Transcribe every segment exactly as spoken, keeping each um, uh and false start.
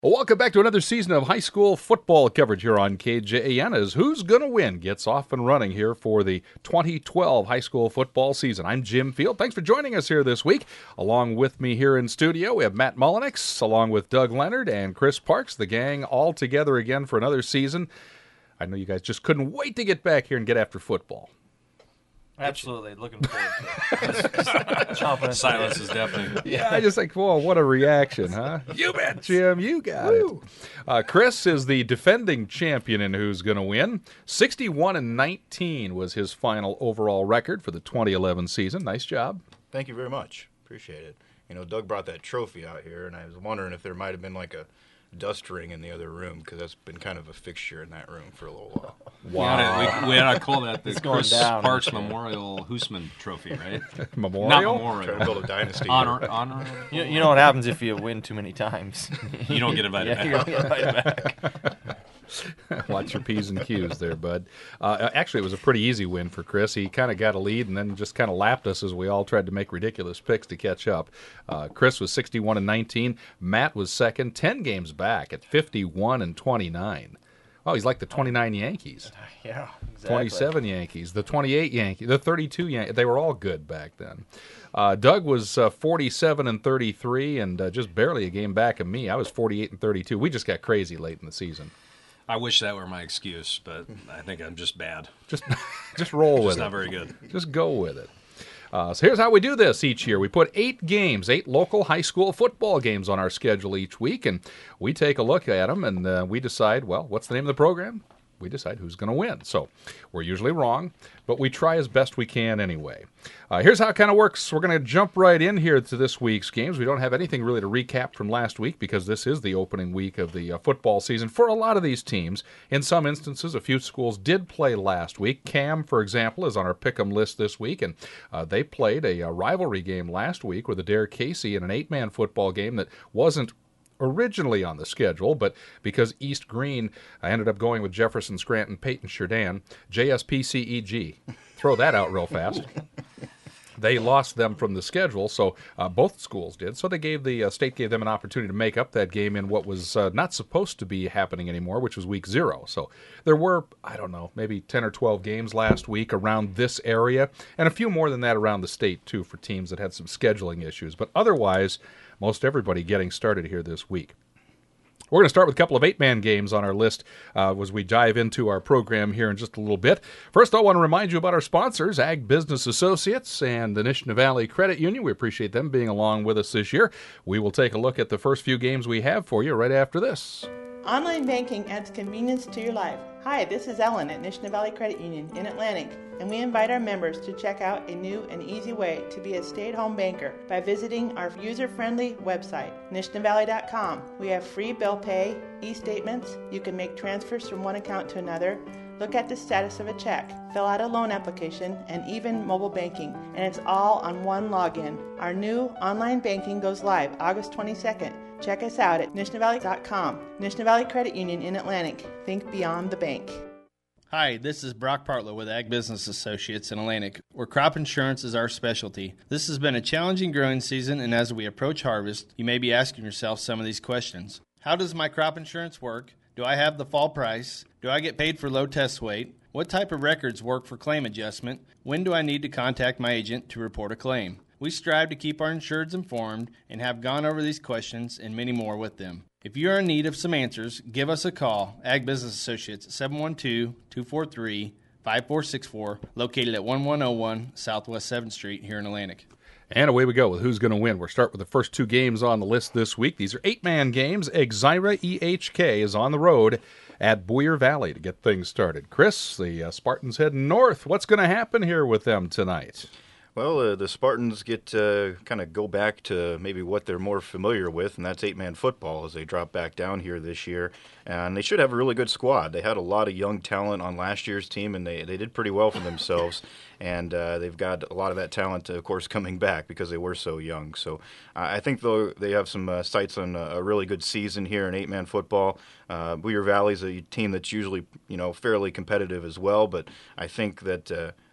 Well, welcome back to another season of high school football coverage here on K J A N as Who's Gonna Win gets off and running here for the twenty twelve high school football season. I'm Jim Field. Thanks for joining us here this week. Along with me here in studio, we have Matt Mullenix, along with Doug Leonard and Chris Parks, the gang all together again for another season. I know you guys just couldn't wait to get back here and get after football. Absolutely. Looking forward to it. Silence is deafening. Yeah, I just think, whoa, what a reaction, huh? You bet, Jim. You got Woo. it. Uh, Chris is the defending champion in Who's Gonna Win. sixty-one and nineteen was his final overall record for the twenty eleven season. Nice job. Thank you very much. Appreciate it. You know, Doug brought that trophy out here, and I was wondering if there might have been like a dust ring in the other room, because that's been kind of a fixture in that room for a little while. Wow. We ought to, we, we ought to call that the It's going Chris down. Parks Memorial Hoosman Trophy, right? Memorial? Not Trying memorial. to build a dynasty. Honor, here. honor. You, you know what happens if you win too many times? You don't get invited yeah, back. You don't get invited back. Watch your P's and Q's there, bud. Uh, actually, it was a pretty easy win for Chris. He kind of got a lead and then just kind of lapped us as we all tried to make ridiculous picks to catch up. Uh, Chris was sixty-one and nineteen. Matt was second, ten games back at fifty-one and twenty-nine. Oh, he's like the twenty-nine Yankees. Yeah, exactly. twenty-seven Yankees, the twenty-eight Yankees, the thirty-two Yankees. They were all good back then. Uh, Doug was uh, forty-seven and thirty-three and uh, just barely a game back of me. I was forty-eight and thirty-two. We just got crazy late in the season. I wish that were my excuse, but I think I'm just bad. Just, just roll with Just it. not very good. Just go with it. Uh, so here's how we do this each year. We put eight games, eight local high school football games on our schedule each week, and we take a look at them, and uh, we decide, well, what's the name of the program? We decide who's going to win. So we're usually wrong, but we try as best we can anyway. Uh, here's how it kind of works. We're going to jump right in here to this week's games. We don't have anything really to recap from last week because this is the opening week of the uh, football season for a lot of these teams. In some instances, a few schools did play last week. Cam, for example, is on our pick'em list this week, and uh, they played a, a rivalry game last week with Adair Casey in an eight-man football game that wasn't originally on the schedule, but because East Green I ended up going with Jefferson Scranton Peyton Sheridan, J S P C E G. Throw that out real fast. They lost them from the schedule, so uh, both schools did. So they gave the uh, state gave them an opportunity to make up that game in what was uh, not supposed to be happening anymore, which was week zero. So there were, I don't know, maybe ten or twelve games last week around this area, and a few more than that around the state, too, for teams that had some scheduling issues. But otherwise, most everybody getting started here this week. We're going to start with a couple of eight-man games on our list uh, as we dive into our program here in just a little bit. First, I want to remind you about our sponsors, Ag Business Associates and the Nishnah Valley Credit Union. We appreciate them being along with us this year. We will take a look at the first few games we have for you right after this. Online banking adds convenience to your life. Hi, this is Ellen at Nishnah Valley Credit Union in Atlantic, and we invite our members to check out a new and easy way to be a stay-at-home banker by visiting our user-friendly website, nishnah valley dot com. We have free bill pay, e-statements, you can make transfers from one account to another, look at the status of a check, fill out a loan application, and even mobile banking, and it's all on one login. Our new online banking goes live August twenty-second. Check us out at nishnah valley dot com. Nishnah Valley Credit Union in Atlantic. Think beyond the bank. Hi, this is Brock Partlow with Ag Business Associates in Atlantic, where crop insurance is our specialty. This has been a challenging growing season, and as we approach harvest, you may be asking yourself some of these questions. How does my crop insurance work? Do I have the fall price? Do I get paid for low test weight? What type of records work for claim adjustment? When do I need to contact my agent to report a claim? We strive to keep our insureds informed and have gone over these questions and many more with them. If you are in need of some answers, give us a call. Ag Business Associates, seven one two, two four three, five four six four, located at one one oh one Southwest seventh Street here in Atlantic. And away we go with who's going to win. We'll start with the first two games on the list this week. These are eight-man games. Exira E H K is on the road at Boyer Valley to get things started. Chris, the uh, Spartans head north. What's going to happen here with them tonight? Well, uh, the Spartans get uh, kind of go back to maybe what they're more familiar with, and that's eight-man football as they drop back down here this year. And they should have a really good squad. They had a lot of young talent on last year's team, and they, they did pretty well for themselves. And uh, they've got a lot of that talent, of course, coming back because they were so young. So uh, I think though they have some uh, sights on a, a really good season here in eight-man football. Uh, Boyer Valley is a team that's usually, you know, fairly competitive as well, but I think that uh,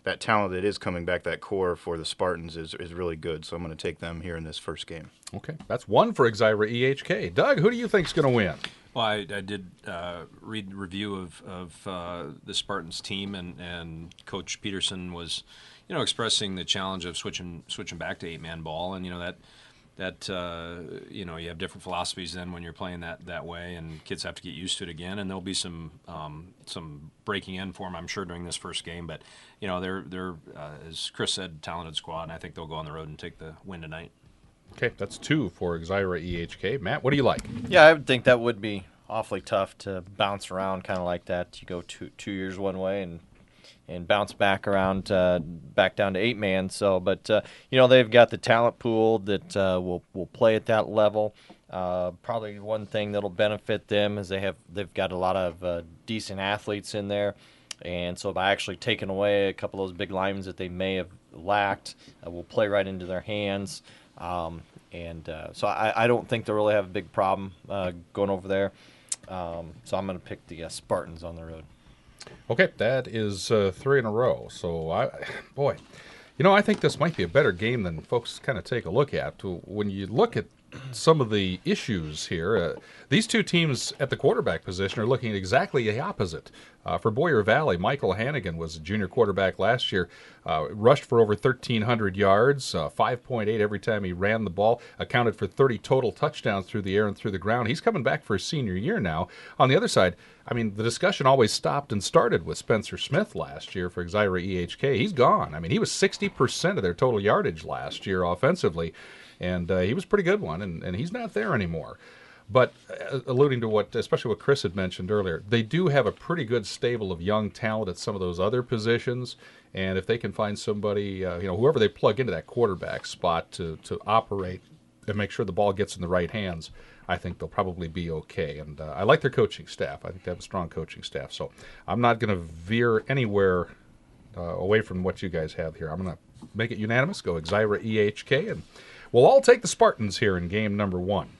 that talent that is coming back, that core for the Spartans is, is really good. So I'm going to take them here in this first game. Okay, that's one for Exira E H K. Doug, who do you think's going to win? Well, I, I did uh, read the review of, of uh, the Spartans team, and, and Coach Peterson was, you know, expressing the challenge of switching switching back to eight-man ball, and you know that that uh, you know you have different philosophies then when you're playing that, that way, and kids have to get used to it again, and there'll be some um, some breaking in for them, I'm sure, during this first game. But you know they're they're uh, as Chris said, talented squad, and I think they'll go on the road and take the win tonight. Okay, that's two for Exira E H K. Matt, what do you like? Yeah, I would think that would be awfully tough to bounce around kind of like that. You go two two years one way and and bounce back around uh, back down to eight man. So, but uh, you know they've got the talent pool that uh, will will play at that level. Uh, probably one thing that'll benefit them is they have they've got a lot of uh, decent athletes in there, and so by actually taking away a couple of those big linemen that they may have lacked, uh, will play right into their hands. Um, and uh, so I, I don't think they'll really have a big problem uh, going over there. Um, so I'm going to pick the uh, Spartans on the road. Okay, that is uh, three in a row. So, I, boy, you know, I think this might be a better game than folks kind of take a look at. When you look at some of the issues here, uh, these two teams at the quarterback position are looking at exactly the opposite. Uh, for Boyer Valley, Michael Hannigan was a junior quarterback last year, uh, rushed for over thirteen hundred yards, uh, five point eight every time he ran the ball, accounted for thirty total touchdowns through the air and through the ground. He's coming back for his senior year now. On the other side, I mean, the discussion always stopped and started with Spencer Smith last year for Exira E H K. He's gone. I mean, he was sixty percent of their total yardage last year offensively, and uh, he was a pretty good one, and, and he's not there anymore. But uh, alluding to what, especially what Chris had mentioned earlier, they do have a pretty good stable of young talent at some of those other positions, and if they can find somebody, uh, you know, whoever they plug into that quarterback spot to, to operate and make sure the ball gets in the right hands, I think they'll probably be okay. And uh, I like their coaching staff. I think they have a strong coaching staff. So I'm not going to veer anywhere uh, away from what you guys have here. I'm going to make it unanimous, go Exira E H K, and we'll all take the Spartans here in game number one.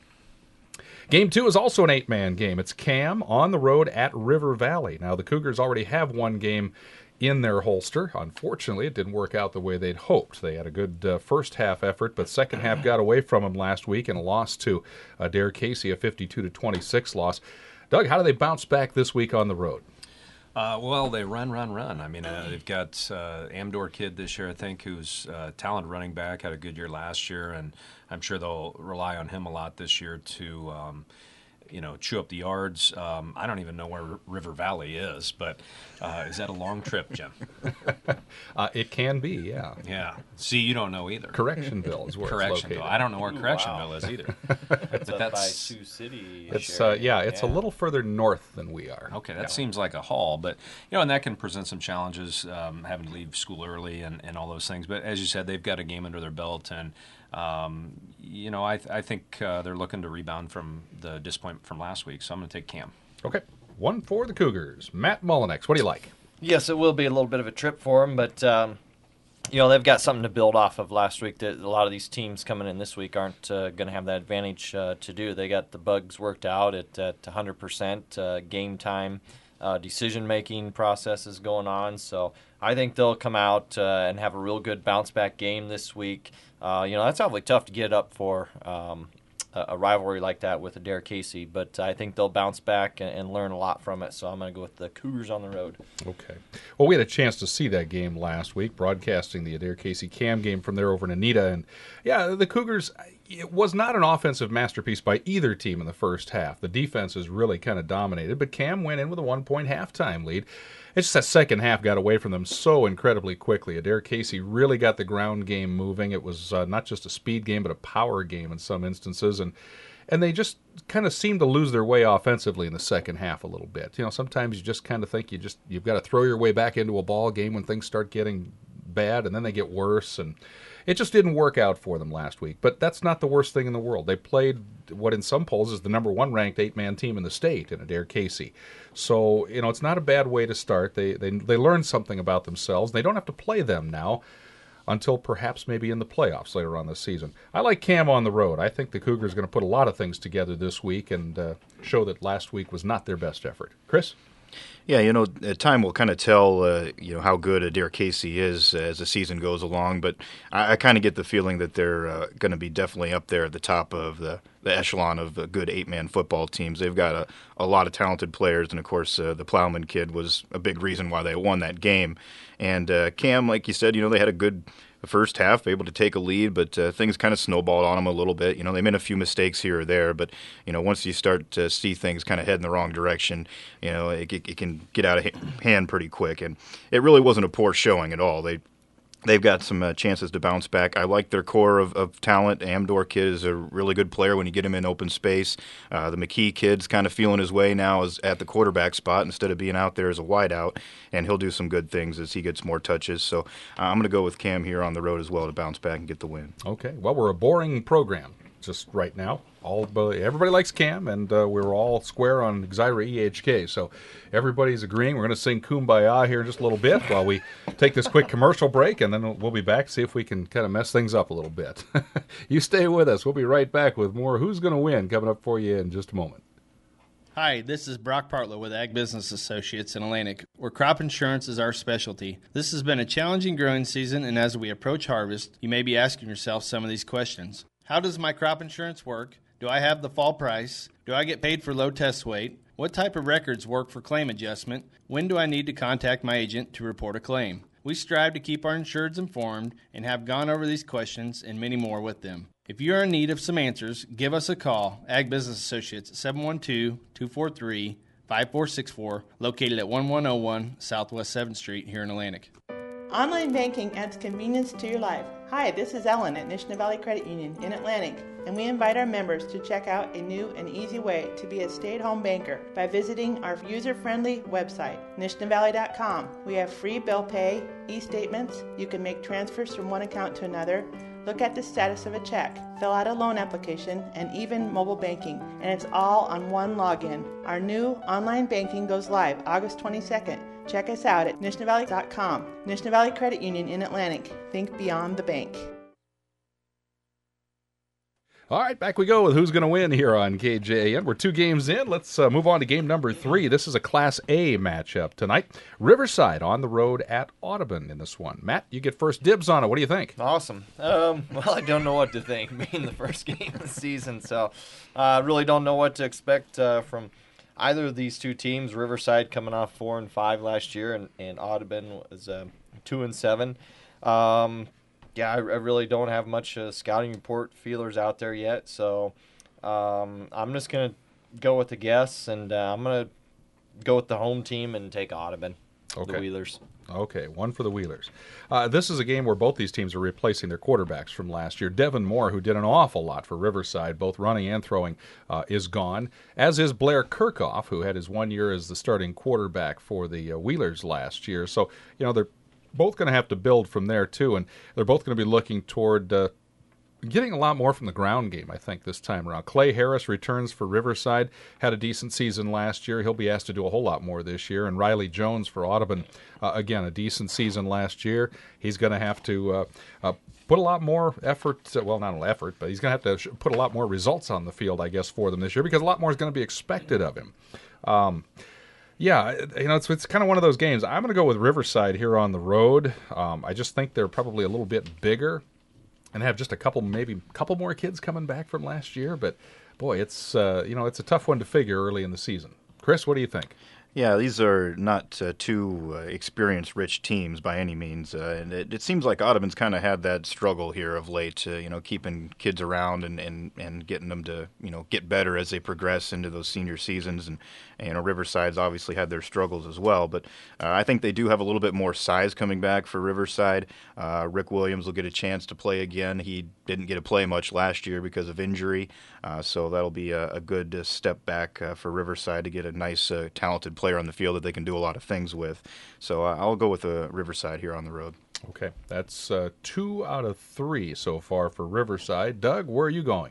Game two is also an eight-man game. It's Cam on the road at River Valley. Now, the Cougars already have one game in their holster. Unfortunately, it didn't work out the way they'd hoped. They had a good uh, first half effort, but second half got away from them last week and lost to uh, Dare Casey, a fifty-two to twenty-six loss. Doug, how do they bounce back this week on the road? Uh, well, they run, run, run. I mean, uh, they've got uh, Amdor Kid this year, I think, who's a talented running back, had a good year last year, and I'm sure they'll rely on him a lot this year to, um, you know, chew up the yards. Um, I don't even know where R- River Valley is, but uh, is that a long trip, Jim? uh, it can be, yeah. Yeah. See, you don't know either. Correctionville is where it's Correctionville. located. I don't know where Ooh, Correctionville wow. is either. It's up by that's- Sioux City. It's uh, yeah, it's a little further north than we are. Okay, that seems like a haul, but you know, and that can present some challenges, um, having to leave school early and, and all those things. But as you said, they've got a game under their belt, and um, you know, I, th- I think uh, they're looking to rebound from the disappointment from last week. So I'm going to take Cam. Okay, one for the Cougars. Matt Mullinex, what do you like? Yes, it will be a little bit of a trip for them, but um, you know they've got something to build off of last week. That a lot of these teams coming in this week aren't uh, going to have that advantage uh, to do. They got the bugs worked out at at one hundred percent uh, game time. Uh, decision-making processes going on, so I think they'll come out uh, and have a real good bounce-back game this week. Uh, you know, that's awfully tough to get up for um, a, a rivalry like that with Adair Casey, but I think they'll bounce back and, and learn a lot from it, so I'm going to go with the Cougars on the road. Okay. Well, we had a chance to see that game last week, broadcasting the Adair Casey Cam game from there over in Anita, and yeah, the Cougars, it was not an offensive masterpiece by either team in the first half. The defense is really kind of dominated, but Cam went in with a one-point halftime lead. It's just that second half got away from them so incredibly quickly. Adair Casey really got the ground game moving. It was uh, not just a speed game, but a power game in some instances, and and they just kind of seemed to lose their way offensively in the second half a little bit. You know, sometimes you just kind of think you just you've got to throw your way back into a ball game when things start getting bad, and then they get worse, and it just didn't work out for them last week. But that's not the worst thing in the world. They played what in some polls is the number one ranked eight-man team in the state in Adair Casey. So, you know, it's not a bad way to start. They, they, they learned something about themselves. They don't have to play them now until perhaps maybe in the playoffs later on this season. I like Cam on the road. I think the Cougars are going to put a lot of things together this week and uh, show that last week was not their best effort. Chris? Yeah, you know, uh, time will kind of tell, uh, you know, how good Adair Casey is as the season goes along. But I, I kind of get the feeling that they're uh, going to be definitely up there at the top of the, the echelon of the good eight-man football teams. They've got a, a lot of talented players, and of course, uh, the Plowman kid was a big reason why they won that game. And uh, Cam, like you said, you know, they had a good first half, able to take a lead, but uh, things kind of snowballed on them a little bit. You know, they made a few mistakes here or there, but, you know, once you start to see things kind of head in the wrong direction, you know, it, it, it can get out of hand pretty quick. And it really wasn't a poor showing at all. They They've got some uh, chances to bounce back. I like their core of, of talent. Amdor kid is a really good player when you get him in open space. Uh, the McKee kid's kind of feeling his way now as at the quarterback spot instead of being out there as a wideout, and he'll do some good things as he gets more touches. So uh, I'm going to go with Cam here on the road as well to bounce back and get the win. Okay. Well, we're a boring program just right now. All everybody likes Cam, and uh, we're all square on Xira E H K. So everybody's agreeing. We're going to sing Kumbaya here in just a little bit while we take this quick commercial break, and then we'll be back, see if we can kind of mess things up a little bit. You stay with us. We'll be right back with more Who's Going to Win coming up for you in just a moment. Hi, this is Brock Partlow with Ag Business Associates in Atlantic, where crop insurance is our specialty. This has been a challenging growing season, and as we approach harvest, you may be asking yourself some of these questions. How does my crop insurance work? Do I have the fall price? Do I get paid for low test weight? What type of records work for claim adjustment? When do I need to contact my agent to report a claim? We strive to keep our insureds informed and have gone over these questions and many more with them. If you are in need of some answers, give us a call. Ag Business Associates, seven one two, two four three, five four six four, located at one one oh one Southwest seventh Street here in Atlantic. Online banking adds convenience to your life. Hi, this is Ellen at Nishnah Valley Credit Union in Atlantic, and we invite our members to check out a new and easy way to be a stay-at-home banker by visiting our user-friendly website, nishnah valley dot com. We have free bill pay, e-statements, you can make transfers from one account to another, look at the status of a check, fill out a loan application, and even mobile banking, and it's all on one login. Our new online banking goes live August twenty-second. Check us out at nishnah valley dot com. Nishnah Valley Credit Union in Atlantic. Think beyond the bank. All right, back we go with Who's Going to Win here on K J A N. We're two games in. Let's uh, move on to game number three. This is a Class A matchup tonight. Riverside on the road at Audubon in this one. Matt, you get first dibs on it. What do you think? Awesome. Um, well, I don't know what to think, being the first game of the season, so I uh, really don't know what to expect uh, from either of these two teams. Riverside coming off four and five last year, and, and Audubon was uh, two and seven. Um, yeah, I, I really don't have much uh, scouting report feelers out there yet, so um, I'm just gonna go with the guess, and uh, I'm gonna go with the home team and take Audubon, Okay. the Wheelers. Okay, one for the Wheelers. Uh, this is a game where both these teams are replacing their quarterbacks from last year. Devin Moore, who did an awful lot for Riverside, both running and throwing, uh, is gone, as is Blair Kirchhoff, who had his one year as the starting quarterback for the uh, Wheelers last year. So, you know, they're both going to have to build from there, too, and they're both going to be looking toward uh, getting a lot more from the ground game, I think, this time around. Clay Harris returns for Riverside, had a decent season last year. He'll be asked to do a whole lot more this year. And Riley Jones for Audubon, uh, again, a decent season last year. He's going to have to uh, uh, put a lot more effort, uh, well, not an effort, but he's going to have to put a lot more results on the field, I guess, for them this year, because a lot more is going to be expected of him. Um, Yeah, you know, it's it's kind of one of those games. I'm going to go with Riverside here on the road. Um, I just think they're probably a little bit bigger and have just a couple, maybe a couple more kids coming back from last year. But, boy, it's, uh, you know, it's a tough one to figure early in the season. Chris, what do you think? Yeah, these are not uh, two uh, experience-rich teams by any means, uh, and it, it seems like Audubon's kind of had that struggle here of late, uh, you know, keeping kids around and, and, and getting them to, you know, get better as they progress into those senior seasons, and, and you know, Riverside's obviously had their struggles as well, but uh, I think they do have a little bit more size coming back for Riverside. Uh, Rick Williams will get a chance to play again. He didn't get to play much last year because of injury, uh, so that'll be a, a good uh, step back uh, for Riverside to get a nice, uh, talented player on the field that they can do a lot of things with. So uh, I'll go with uh, Riverside here on the road. Okay, that's uh, two out of three so far for Riverside. Doug, where are you going?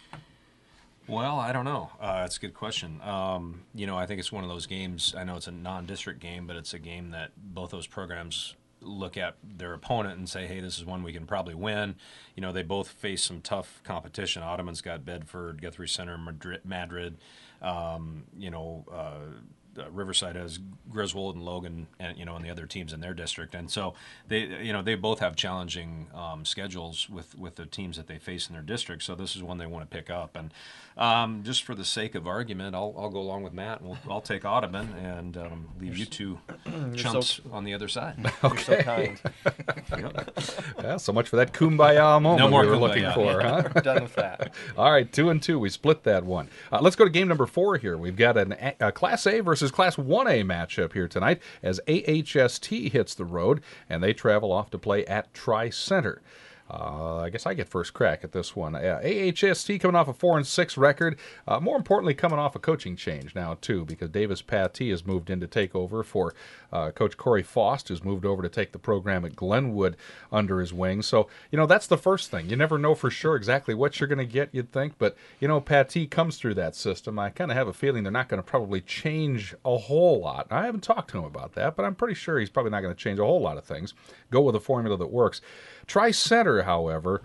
Well, I don't know. Uh, that's a good question. Um, you know, I think it's one of those games. I know it's a non-district game, but it's a game that both those programs look at their opponent and say, hey, this is one we can probably win. You know, they both face some tough competition. Audubon's got Bedford, Guthrie Center, Madrid. Madrid. Um, you know, uh, uh, Riverside has Griswold and Logan, and you know, and the other teams in their district, and so they, you know, they both have challenging um, schedules with, with the teams that they face in their district. So this is one they want to pick up, and um, just for the sake of argument, I'll I'll go along with Matt, and we'll, I'll take Audubon and um, leave you two chumps so, on the other side. You're so kind. Yep. Yeah, so much for that kumbaya moment No more we were kumbaya. looking for, huh? We're done with that. All right, two and two. We split that one. Uh, let's go to game number four here. We've got an, a, a Class A versus Class one A matchup here tonight as A H S T hits the road, and they travel off to play at Tri-Center. Uh, I guess I get first crack at this one. Uh, A H S T coming off a four and six record. Uh, more importantly, coming off a coaching change now too, because Davis Patty has moved in to take over for uh, Coach Corey Faust, who's moved over to take the program at Glenwood under his wing. So you know that's the first thing. You never know for sure exactly what you're going to get. You'd think, but you know Patty comes through that system. I kind of have a feeling they're not going to probably change a whole lot. I haven't talked to him about that, but I'm pretty sure he's probably not going to change a whole lot of things. Go with a formula that works. Tri-Center, however,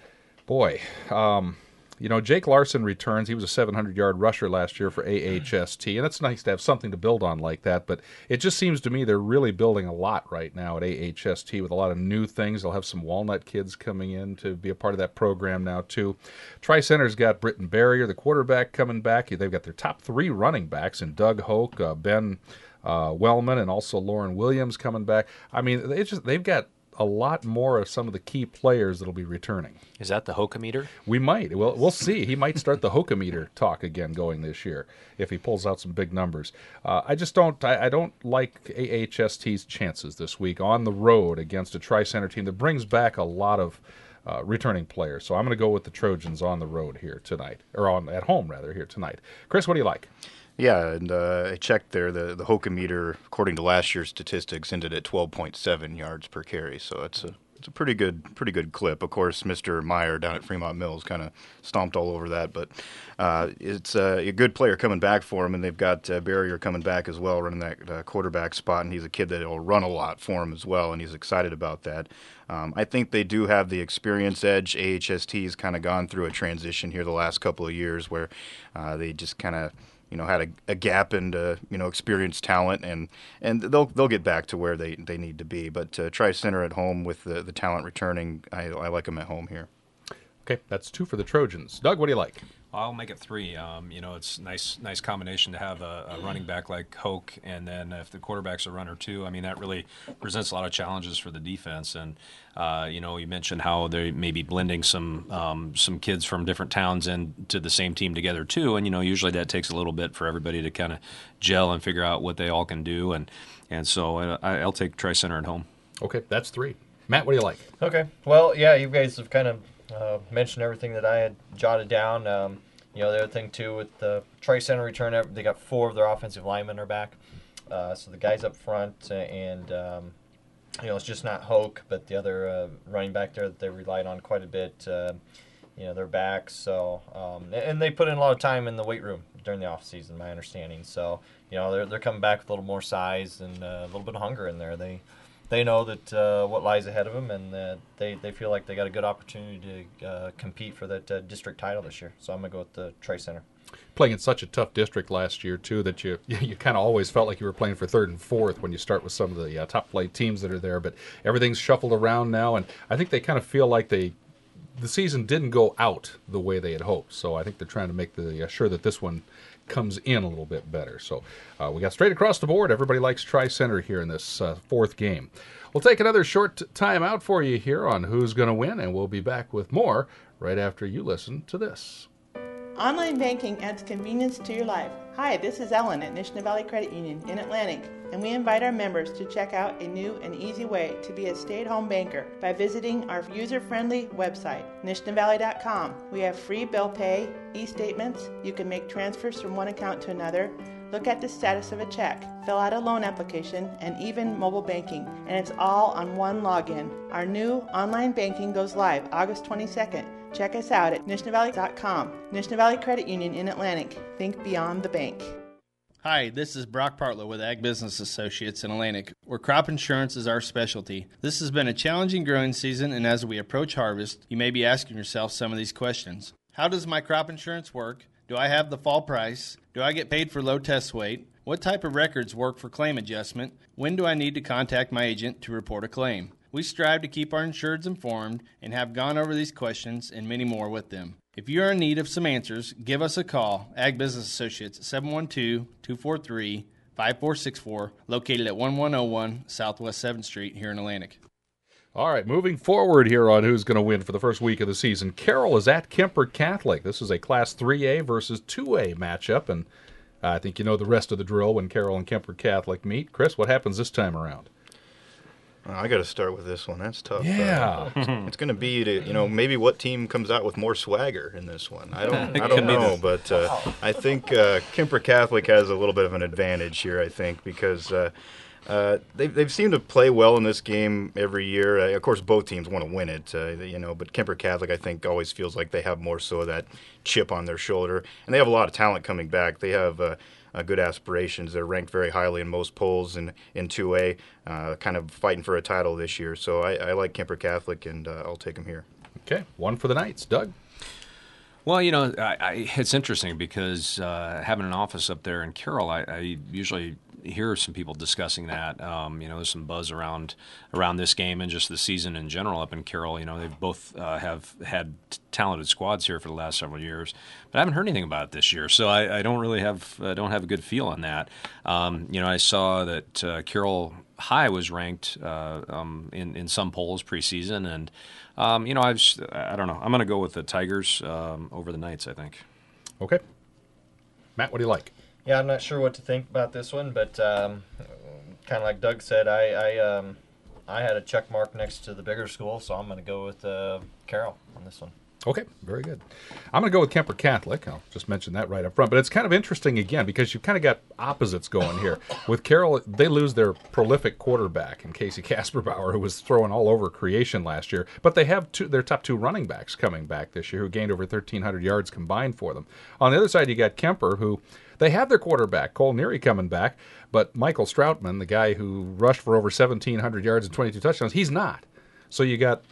boy, um, you know, Jake Larson returns. He was a seven hundred yard rusher last year for A H S T, and it's nice to have something to build on like that, but it just seems to me they're really building a lot right now at A H S T with a lot of new things. They'll have some Walnut kids coming in to be a part of that program now, too. Tri-Center's got Britton Barrier, the quarterback, coming back. They've got their top three running backs in Doug Hoke, uh, Ben uh, Wellman, and also Lauren Williams coming back. I mean, they just they've got a lot more of some of the key players that'll be returning. Is that the Hoka-meter? We might. We'll, we'll see. He might start the Hoka-meter talk again going this year if he pulls out some big numbers. Uh, I just don't I, I don't like A H S T's chances this week on the road against a Tri-Center team that brings back a lot of uh, returning players. So I'm going to go with the Trojans on the road here tonight, or on at home, rather, here tonight. Chris, what do you like? Yeah, and uh, I checked there. The the Hoka meter, according to last year's statistics, ended at twelve point seven yards per carry. So it's a it's a pretty good pretty good clip. Of course, Mister Meyer down at Fremont Mills kind of stomped all over that, but uh, it's uh, a good player coming back for him, and they've got uh, Barrier coming back as well, running that uh, quarterback spot, and he's a kid that will run a lot for him as well, and he's excited about that. Um, I think they do have the experience edge. A H S T's kind of gone through a transition here the last couple of years where uh, they just kind of you know, had a, a gap in, uh, you know, experienced talent, and, and they'll they'll get back to where they, they need to be. But uh, Tri-Center at home with the, the talent returning, I, I like them at home here. Okay, that's two for the Trojans. Doug, what do you like? I'll make it three. Um, you know, it's nice, nice combination to have a, a running back like Hoke, and then if the quarterback's a runner too, I mean that really presents a lot of challenges for the defense. And uh, you know, you mentioned how they may be blending some um, some kids from different towns into the same team together too. And you know, usually that takes a little bit for everybody to kind of gel and figure out what they all can do. And and so I, I'll take Tri-Center at home. Okay, that's three. Matt, what do you like? Okay. Well, yeah, you guys have kind of uh, mentioned everything that I had jotted down. Um, you know, the other thing, too, with the Tri-Center return, they got four of their offensive linemen are back. Uh, so the guys up front, and, um, you know, it's just not Hoke, but the other uh, running back there that they relied on quite a bit, uh, you know, they're back. So, um, and they put in a lot of time in the weight room during the offseason, my understanding. So, you know, they're, they're coming back with a little more size and uh, a little bit of hunger in there. They they know that uh, what lies ahead of them, and uh, they, they feel like they got a good opportunity to uh, compete for that uh, district title this year. So I'm going to go with the Tri-Center. Playing in such a tough district last year, too, that you you kind of always felt like you were playing for third and fourth when you start with some of the uh, top-flight teams that are there. But everything's shuffled around now, and I think they kind of feel like they the season didn't go out the way they had hoped. So I think they're trying to make the uh, sure that this one comes in a little bit better. So uh, we got straight across the board. Everybody likes Tri-Center here in this uh, fourth game. We'll take another short time out for you here on Who's Gonna Win, and we'll be back with more right after you listen to this. Online banking adds convenience to your life. Hi, this is Ellen at Nishnah Valley Credit Union in Atlantic, and we invite our members to check out a new and easy way to be a stay-at-home banker by visiting our user-friendly website, nishnah valley dot com. We have free bill pay, e-statements, you can make transfers from one account to another, look at the status of a check, fill out a loan application, and even mobile banking, and it's all on one login. Our new online banking goes live August twenty-second. Check us out at nishnah valley dot com. Nishnah Valley Credit Union in Atlantic. Think beyond the bank. Hi, this is Brock Partlow with Ag Business Associates in Atlantic, where crop insurance is our specialty. This has been a challenging growing season, and as we approach harvest, you may be asking yourself some of these questions. How does my crop insurance work? Do I have the fall price? Do I get paid for low test weight? What type of records work for claim adjustment? When do I need to contact my agent to report a claim? We strive to keep our insureds informed and have gone over these questions and many more with them. If you are in need of some answers, give us a call. Ag Business Associates, seven one two, two four three, five four six four, located at one one oh one Southwest seventh Street here in Atlantic. All right, moving forward here on who's going to win for the first week of the season. Carroll is at Kemper Catholic. This is a Class three A versus two A matchup, and I think you know the rest of the drill when Carroll and Kemper Catholic meet. Chris, what happens this time around? Uh, I got to start with this one. That's tough. Yeah, uh, it's, it's going to be to you know maybe what team comes out with more swagger in this one. I don't I Could don't be know, the- but uh, I think uh, Kemper Catholic has a little bit of an advantage here. I think because. Uh, Uh, they've, they've seemed to play well in this game every year. Uh, of course, both teams want to win it, uh, you know. But Kemper Catholic, I think, always feels like they have more so of that chip on their shoulder, and they have a lot of talent coming back. They have uh, uh, good aspirations. They're ranked very highly in most polls in in two A, uh, kind of fighting for a title this year. So I, I like Kemper Catholic, and uh, I'll take them here. okay, one for the Knights. Doug? Well, you know, I, I, it's interesting because uh, having an office up there in Carroll, I, I usually hear some people discussing that. Um, you know, there's some buzz around around this game and just the season in general up in Carroll. You know, they both uh, have had t- talented squads here for the last several years, but I haven't heard anything about it this year, so I, I don't really have I don't have a good feel on that. Um, you know, I saw that uh, Carroll High was ranked uh, um, in in some polls preseason, and um, you know, I've just, I don't know. I'm going to go with the Tigers um, over the Knights, I think. Okay. Matt, what do you like? Yeah, I'm not sure what to think about this one, but um, kind of like Doug said, I I, um, I had a check mark next to the bigger school, so I'm going to go with uh, Carroll on this one. Okay, very good. I'm going to go with Kemper Catholic. I'll just mention that right up front. But it's kind of interesting, again, because you've kind of got opposites going here. With Carroll, they lose their prolific quarterback in Casey Kasperbauer, who was throwing all over creation last year. But they have two, their top two running backs coming back this year, who gained over thirteen hundred yards combined for them. On the other side, you got Kemper, who they have their quarterback, Cole Neary, coming back. But Michael Stroutman, the guy who rushed for over seventeen hundred yards and twenty-two touchdowns, he's not. So you got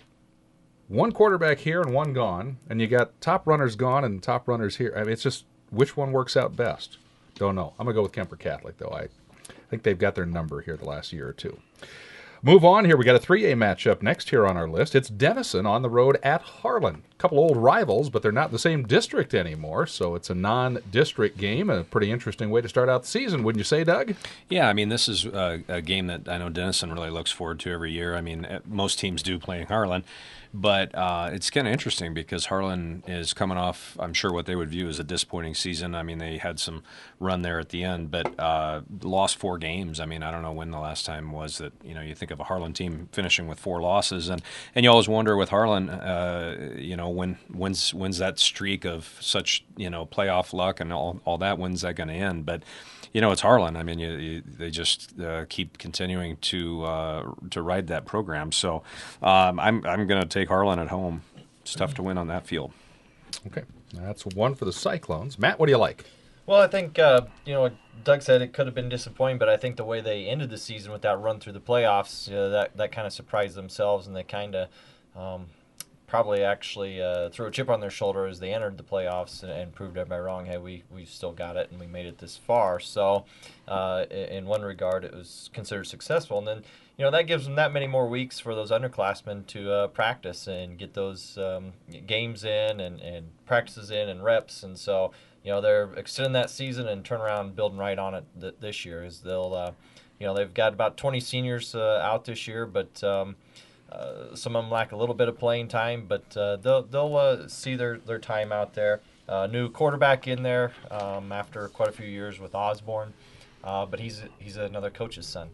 one quarterback here and one gone, and you got top runners gone and top runners here. I mean, it's just which one works out best. Don't know. I'm going to go with Kemper Catholic, though. I think they've got their number here the last year or two. Move on here. We got a three A matchup next here on our list. It's Denison on the road at Harlan. A couple old rivals, but they're not in the same district anymore, so it's a non-district game, and a pretty interesting way to start out the season, wouldn't you say, Doug? Yeah, I mean, this is a, a game that I know Denison really looks forward to every year. I mean, most teams do playing Harlan. But uh, it's kind of interesting because Harlan is coming off, I'm sure, what they would view as a disappointing season. I mean, they had some run there at the end, but uh, lost four games. I mean, I don't know when the last time was that, you know, you think of a Harlan team finishing with four losses. And, and you always wonder with Harlan, uh, you know, when when's, when's that streak of such, you know, playoff luck and all, all that, when's that going to end? But you know, it's Harlan. I mean, you, you, they just uh, keep continuing to uh, to ride that program. So um, I'm I'm going to take Harlan at home. It's tough to win on that field. Okay, that's one for the Cyclones. Matt, what do you like? Well, I think, uh, you know, Doug said it could have been disappointing, but I think the way they ended the season with that run through the playoffs, uh, that, that kind of surprised themselves, and they kind of um, probably actually uh, threw a chip on their shoulder as they entered the playoffs and, and proved everybody wrong. Hey, we, we still got it, and we made it this far. So uh, in one regard, it was considered successful. And then, you know, that gives them that many more weeks for those underclassmen to uh, practice and get those um, games in and, and practices in and reps. And so, you know, they're extending that season and turn around and building right on it th- this year. Is they'll, uh, you know, they've got about twenty seniors uh, out this year, but um, uh, some of them lack a little bit of playing time. But uh, they'll they'll uh, see their, their time out there. Uh, new quarterback in there um, after quite a few years with Osborne, uh, but he's he's another coach's son.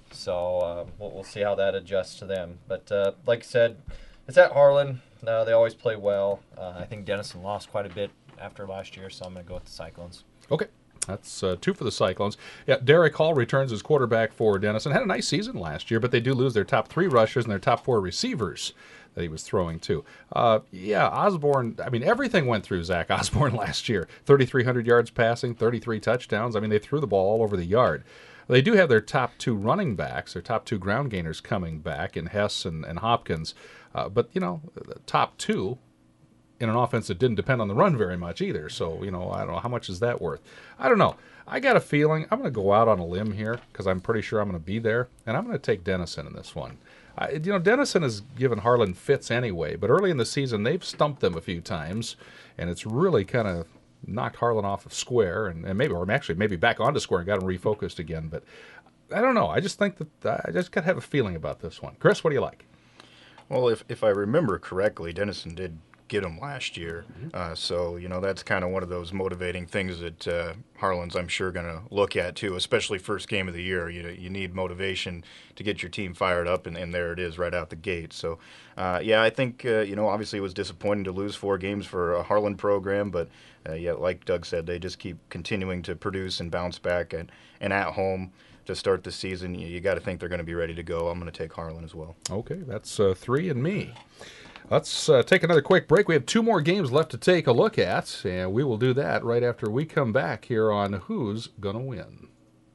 So uh, we'll, we'll see how that adjusts to them. But uh, like I said, it's at Harlan. Uh, they always play well. Uh, I think Denison lost quite a bit after last year, so I'm going to go with the Cyclones. Okay, that's uh, two for the Cyclones. Yeah, Derek Hall returns as quarterback for Denison. Had a nice season last year, but they do lose their top three rushers and their top four receivers that he was throwing to. Uh, yeah, Osborne, I mean, everything went through Zach Osborne last year. thirty-three hundred yards passing, thirty-three touchdowns. I mean, they threw the ball all over the yard. They do have their top two running backs, their top two ground gainers coming back in Hess and, and Hopkins. Uh, but, you know, the top two in an offense that didn't depend on the run very much either. So, you know, I don't know, how much is that worth? I don't know. I got a feeling I'm going to go out on a limb here because I'm pretty sure I'm going to be there, and I'm going to take Denison in this one. I, you know, Denison has given Harlan fits anyway, but early in the season they've stumped them a few times, and it's really kind of knocked Harlan off of square, and, and maybe, or actually maybe back onto square and got him refocused again. But I don't know. I just think that I just got to have a feeling about this one. Chris, what do you like? Well, if if I remember correctly, Denison did get him last year. Uh, so, you know, that's kind of one of those motivating things that uh, Harlan's, I'm sure, going to look at, too, especially first game of the year. You you need motivation to get your team fired up, and, and there it is right out the gate. So, uh, yeah, I think, uh, you know, obviously it was disappointing to lose four games for a Harlan program, but, uh, yeah, like Doug said, they just keep continuing to produce and bounce back, and, and at home to start the season, you, you got to think they're going to be ready to go. I'm going to take Harlan as well. Okay, that's uh, three and me. Let's uh, take another quick break. We have two more games left to take a look at, and we will do that right after we come back here on Who's Gonna Win.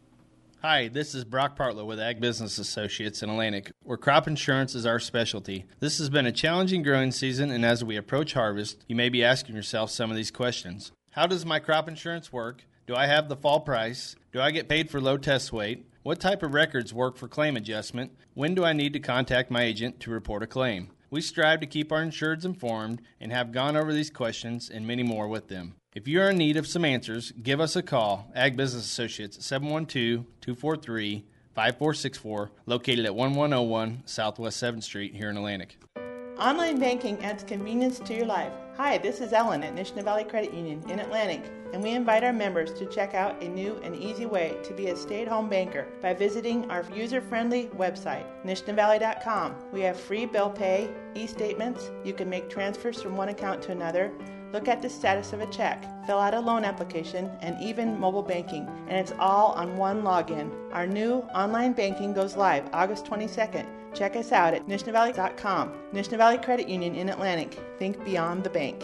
Hi, this is Brock Partlow with Ag Business Associates in Atlantic, where crop insurance is our specialty. This has been a challenging growing season, and as we approach harvest, you may be asking yourself some of these questions. How does my crop insurance work? Do I have the fall price? Do I get paid for low test weight? What type of records work for claim adjustment? When do I need to contact my agent to report a claim? We strive to keep our insureds informed and have gone over these questions and many more with them. If you are in need of some answers, give us a call. Ag Business Associates, seven one two, two four three, five four six four, located at one one oh one Southwest seventh Street here in Atlantic. Online banking adds convenience to your life. Hi, this is Ellen at Nishnah Valley Credit Union in Atlantic, and we invite our members to check out a new and easy way to be a stay-at-home banker by visiting our user-friendly website, nishnah valley dot com. We have free bill pay, e-statements, you can make transfers from one account to another, look at the status of a check, fill out a loan application, and even mobile banking, and it's all on one login. Our new online banking goes live August twenty-second. Check us out at nishnah valley dot com. Nishnah Valley Credit Union in Atlantic. Think beyond the bank.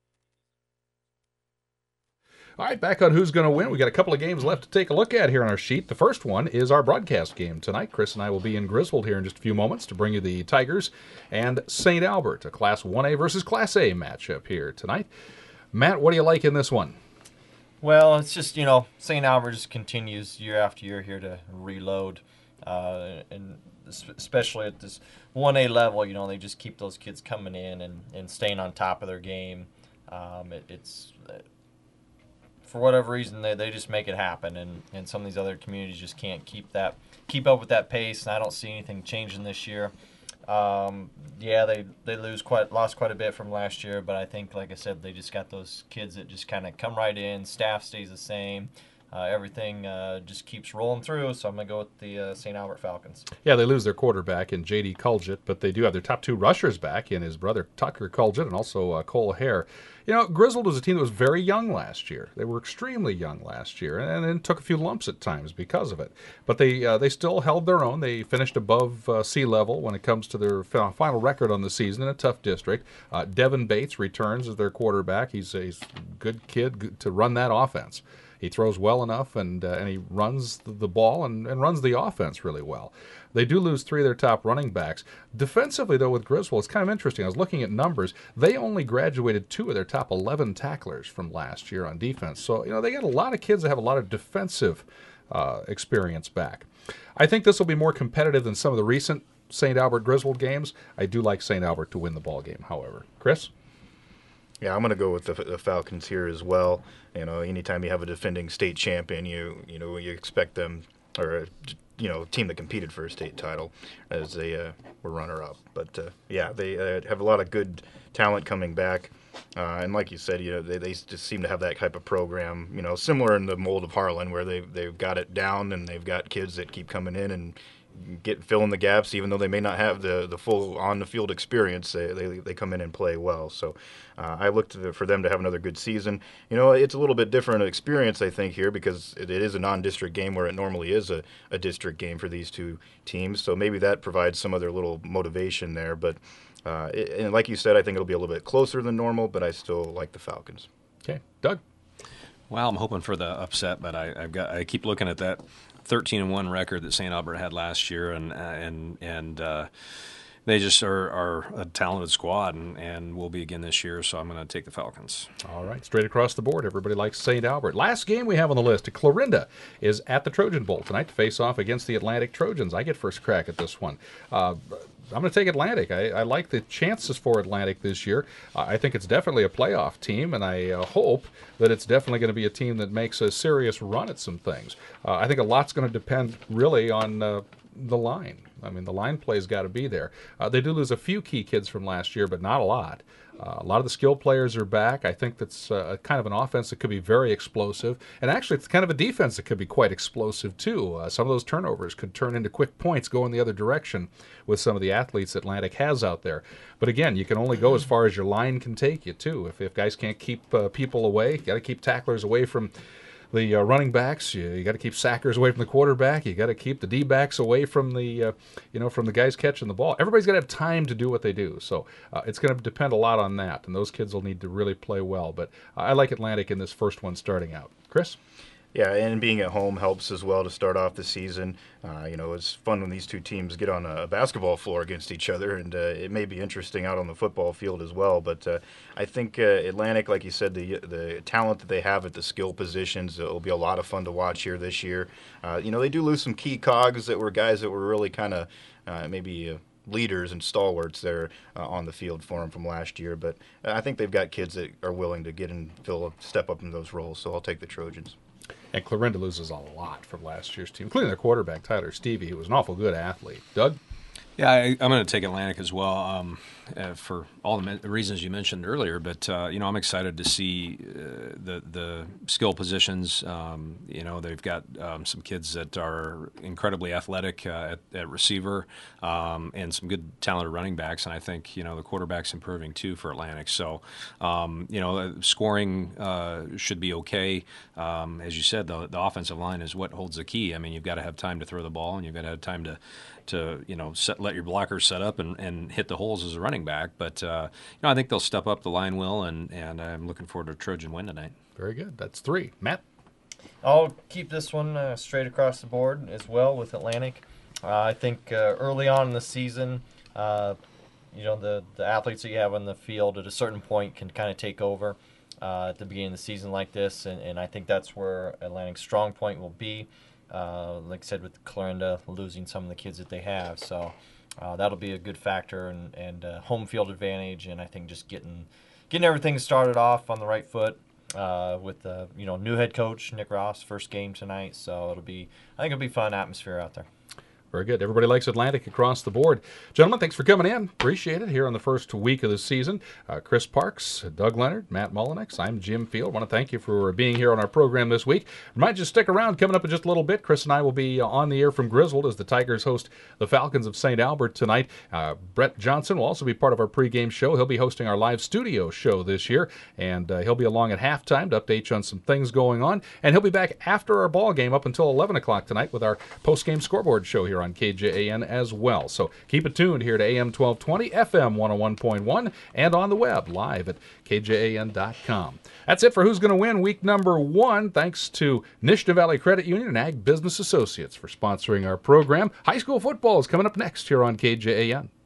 All right, back on Who's Gonna Win. We got a couple of games left to take a look at here on our sheet. The first one is our broadcast game tonight. Chris and I will be in Griswold here in just a few moments to bring you the Tigers and Saint Albert, a Class one A versus Class A matchup here tonight. Matt, what do you like in this one? Well, it's just, you know, Saint Albert just continues year after year here to reload. Uh, and especially at this one A level, you know, they just keep those kids coming in and, and staying on top of their game. Um, it, it's, uh, for whatever reason, they, they just make it happen. And, and some of these other communities just can't keep that keep up with that pace. And I don't see anything changing this year. Um, yeah, they, they lose quite lost quite a bit from last year, but I think, like I said, they just got those kids that just kind of come right in. Staff stays the same. Uh, everything uh, just keeps rolling through, so I'm going to go with the uh, Saint Albert Falcons. Yeah, they lose their quarterback in J D Culgett, but they do have their top two rushers back in his brother Tucker Culgett and also uh, Cole Hare. You know, Griswold was a team that was very young last year. They were extremely young last year, and then took a few lumps at times because of it. But they uh, they still held their own. They finished above uh, sea level when it comes to their final record on the season in a tough district. Uh, Devin Bates returns as their quarterback. He's a good kid good to run that offense. He throws well enough, and uh, and he runs the ball and, and runs the offense really well. They do lose three of their top running backs. Defensively, though, with Griswold, it's kind of interesting. I was looking at numbers. They only graduated two of their top eleven tacklers from last year on defense. So, you know, they got a lot of kids that have a lot of defensive uh, experience back. I think this will be more competitive than some of the recent Saint Albert Griswold games. I do like Saint Albert to win the ball game, however. Chris? Yeah, I'm going to go with the, the Falcons here as well. You know, anytime you have a defending state champion, you you know you expect them, or a you know team that competed for a state title, as they uh, were runner-up. But uh, yeah, they uh, have a lot of good talent coming back, uh, and like you said, you know they they just seem to have that type of program. You know, similar in the mold of Harlan, where they they've got it down and they've got kids that keep coming in and get fill in the gaps, even though they may not have the, the full on the field experience. They, they they come in and play well. So uh, I look to the, for them to have another good season. You know, it's a little bit different experience, I think, here because it, it is a non-district game where it normally is a, a district game for these two teams. So maybe that provides some other little motivation there. But uh, it, and like you said, I think it'll be a little bit closer than normal. But I still like the Falcons. Okay, Doug. Well, I'm hoping for the upset, but I, I've got I keep looking at that thirteen and one record that Saint Albert had last year, and uh, and and uh, they just are, are a talented squad, and, and will be again this year. So I'm going to take the Falcons. All right, straight across the board, everybody likes Saint Albert. Last game we have on the list, Clarinda is at the Trojan Bowl tonight to face off against the Atlantic Trojans. I get first crack at this one. Uh, I'm going to take Atlantic. I, I like the chances for Atlantic this year. Uh, I think it's definitely a playoff team, and I uh, hope that it's definitely going to be a team that makes a serious run at some things. Uh, I think a lot's going to depend really on uh, the line. I mean, the line play's got to be there. Uh, they do lose a few key kids from last year, but not a lot. Uh, a lot of the skill players are back. I think that's uh, kind of an offense that could be very explosive. And actually, it's kind of a defense that could be quite explosive, too. Uh, some of those turnovers could turn into quick points going the other direction with some of the athletes Atlantic has out there. But again, you can only go as far as your line can take you, too. If, if guys can't keep uh, people away, you got to keep tacklers away from the uh, running backs. You, you got to keep sackers away from the quarterback. You got to keep the D-backs away from the, uh, you know, from the guys catching the ball. Everybody's got to have time to do what they do. So uh, it's going to depend a lot on that, and those kids will need to really play well. But uh, I like Atlantic in this first one starting out. Chris? Yeah, and being at home helps as well to start off the season. Uh, you know, it's fun when these two teams get on a basketball floor against each other, and uh, it may be interesting out on the football field as well. But uh, I think uh, Atlantic, like you said, the the talent that they have at the skill positions, it'll be a lot of fun to watch here this year. Uh, you know, they do lose some key cogs that were guys that were really kind of uh, maybe uh, leaders and stalwarts there uh, on the field for them from last year. But I think they've got kids that are willing to get and fill step up in those roles, so I'll take the Trojans. And Clarinda loses a lot from last year's team, including their quarterback, Tyler Stevie, who was an awful good athlete. Doug? Yeah, I, I'm going to take Atlantic as well um, uh, for all the me- reasons you mentioned earlier. But uh, you know, I'm excited to see uh, the the skill positions. Um, you know, they've got um, some kids that are incredibly athletic uh, at, at receiver, um, and some good talented running backs. And I think you know the quarterback's improving too for Atlantic. So um, you know, scoring uh, should be okay. Um, as you said, the the offensive line is what holds the key. I mean, you've got to have time to throw the ball, and you've got to have time to to you know set, let your blockers set up and, and hit the holes as a running back. But uh, you know, I think they'll step up. The line will, and and I'm looking forward to a Trojan win tonight. Very good. That's three. Matt? I'll keep this one uh, straight across the board as well with Atlantic. Uh, I think uh, early on in the season, uh, you know, the, the athletes that you have on the field at a certain point can kind of take over uh, at the beginning of the season like this, and, and I think that's where Atlantic's strong point will be. Uh, like I said, with Clarinda losing some of the kids that they have, so uh, that'll be a good factor and, and uh, home field advantage. And I think just getting getting everything started off on the right foot uh, with the you know new head coach Nick Ross, first game tonight. So it'll be I think it'll be fun atmosphere out there. Very good. Everybody likes Atlantic across the board. Gentlemen, thanks for coming in. Appreciate it here on the first week of the season. Uh, Chris Parks, Doug Leonard, Matt Mullenix. I'm Jim Field. I want to thank you for being here on our program this week. Remind you to stick around. Coming up in just a little bit, Chris and I will be on the air from Griswold as the Tigers host the Falcons of Saint Albert tonight. Uh, Brett Johnson will also be part of our pregame show. He'll be hosting our live studio show this year, and uh, he'll be along at halftime to update you on some things going on. And he'll be back after our ball game up until eleven o'clock tonight with our postgame scoreboard show here on K J A N as well. So keep it tuned here to A M twelve twenty, F M one oh one point one, and on the web live at K J A N dot com. That's it for Who's Going to Win week number one. Thanks to Nishnah Valley Credit Union and Ag Business Associates for sponsoring our program. High school football is coming up next here on K J A N.